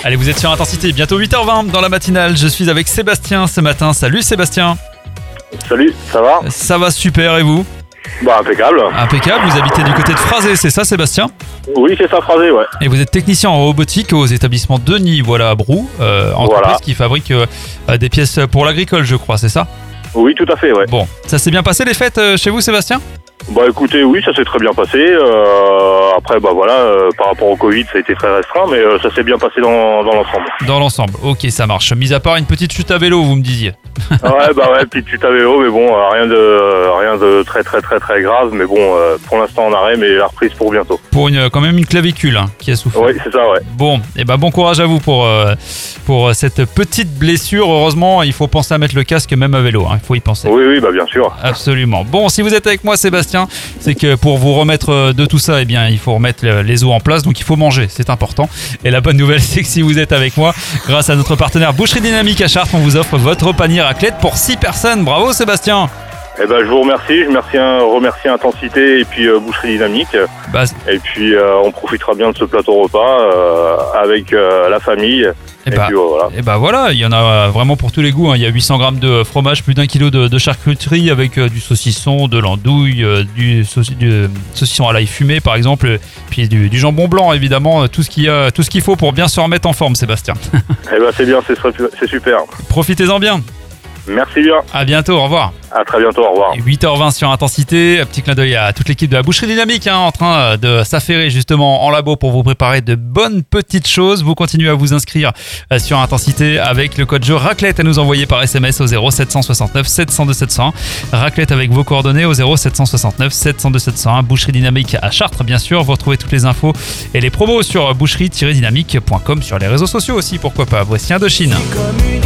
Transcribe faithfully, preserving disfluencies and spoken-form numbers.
Allez, vous êtes sur Intensité, bientôt huit heures vingt dans la matinale. Je suis avec Sébastien ce matin. Salut Sébastien. Salut, ça va? Ça va super, et vous? Bah impeccable. Impeccable, vous habitez du côté de Phrasé, c'est ça Sébastien? Oui, c'est ça, Phrasé, ouais. Et vous êtes technicien en robotique aux établissements Denis, voilà, à Brou, euh, entreprise Voilà. qui fabrique euh, des pièces pour l'agricole, je crois, c'est ça? Oui, tout à fait, ouais. Bon, ça s'est bien passé les fêtes euh, chez vous Sébastien? Bah écoutez, oui, ça s'est très bien passé. Euh, après, bah voilà, euh, par rapport au Covid, ça a été très restreint, mais euh, ça s'est bien passé dans, dans l'ensemble. Dans l'ensemble, ok, ça marche. Mis à part une petite chute à vélo, vous me disiez. Ouais, bah ouais, petite chute à vélo, mais bon, euh, rien de rien de très très très très grave, mais bon, euh, pour l'instant en arrêt, mais la reprise pour bientôt. Pour une, quand même une clavicule hein, qui a souffert. Oui, c'est ça, ouais. Bon, et ben bon courage à vous pour, euh, pour cette petite blessure. Heureusement, il faut penser à mettre le casque même à vélo, hein, il faut y penser. Oui, oui, bah bien sûr. Absolument. Bon, si vous êtes avec moi Sébastien, c'est que pour vous remettre de tout ça, eh bien, il faut remettre les os en place, donc il faut manger, c'est important. Et la bonne nouvelle, c'est que si vous êtes avec moi, grâce à notre partenaire Boucherie Dynamique à Chartres, on vous offre votre panier raclette pour six personnes. Bravo Sébastien. Eh ben, je vous remercie, je remercie, remercie Intensité et puis euh, Boucherie Dynamique. Bah, et puis euh, on profitera bien de ce plateau repas euh, avec euh, la famille. Et, Et bah, puis, oh, voilà. et bah voilà, il y en a vraiment pour tous les goûts, hein. Il y a huit cents grammes de fromage, plus d'un kilo de, de charcuterie avec euh, du saucisson, de l'andouille, euh, du, sauci- du euh, saucisson à l'ail fumé par exemple, puis du, du jambon blanc évidemment, euh, tout ce qu'il y a, tout ce qu'il faut pour bien se remettre en forme Sébastien. Eh ben, c'est bien, c'est, c'est super. Profitez-en bien. Merci bien. À bientôt, au revoir. À très bientôt, au revoir. huit heures vingt sur Intensité, un petit clin d'œil à toute l'équipe de la Boucherie Dynamique hein, en train de s'affairer justement en labo pour vous préparer de bonnes petites choses. Vous continuez à vous inscrire sur Intensité avec le code jeu raclette à nous envoyer par S M S au zéro sept cent soixante-neuf sept cent deux sept cent un. Raclette avec vos coordonnées au zéro sept cent soixante-neuf sept cent deux sept cent un. Boucherie Dynamique à Chartres bien sûr. Vous retrouvez toutes les infos et les promos sur boucherie tiret dynamique point com, sur les réseaux sociaux aussi, pourquoi pas. Voici Indochine.